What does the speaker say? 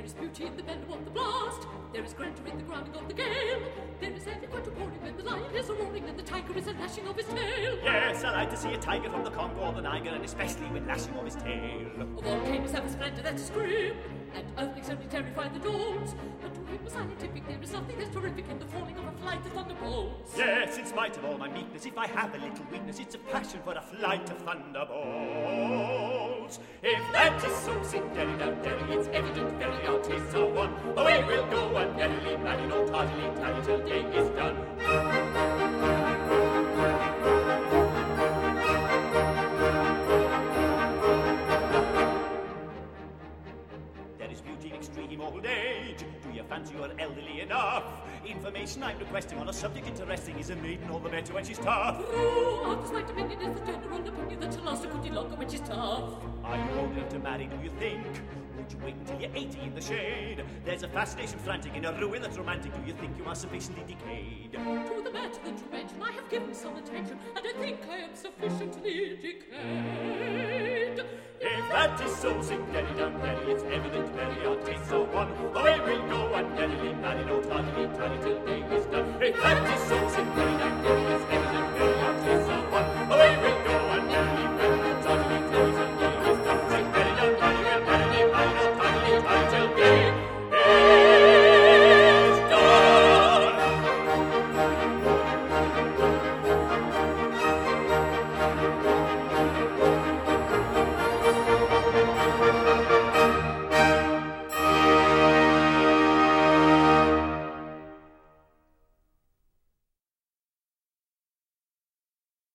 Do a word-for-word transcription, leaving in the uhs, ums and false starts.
is beauty in the venom of the blast. There is grandeur in the grounding of the gale. There is eloquent roaring when the lion is a-roaring and the tiger is a-lashing of his tail. Yes, I like to see a tiger from the Congo or the Niger, and especially when lashing of his tail. Volcanoes have a splendor that's a scream, and earthquakes only terrify the dawns. But to him, a scientific, there is something that's terrific in the falling of a flight of thunderbolts. Yes, in spite of all my meekness, if I have a little weakness, it's a passion for a flight of thunderbolts. If that is so, sing derry down derry, it's evident very our tastes are one. Away we'll go and merrily, merry, no tardily, tarry till day is done. There is beauty in extreme old age. Do you fancy you're elderly enough? Information I'm requesting on a subject interesting. Is a maiden all the better when she's tough? True, others my dominion is the general opinion that she'll last a good longer when she's tough. Are you old enough to marry, do you think? Would you wait until you're eighty in the shade? There's a fascination frantic in a ruin that's romantic. Do you think you are sufficiently decayed? To the matter that you mention, I have given some attention, and I think I am sufficiently decayed. If that is so, sing derry down derry, it's evident very our tastes are one. Away we'll go and merrily marry, no tardily, tarry till day is done. If that is so, sing derry down derry, it's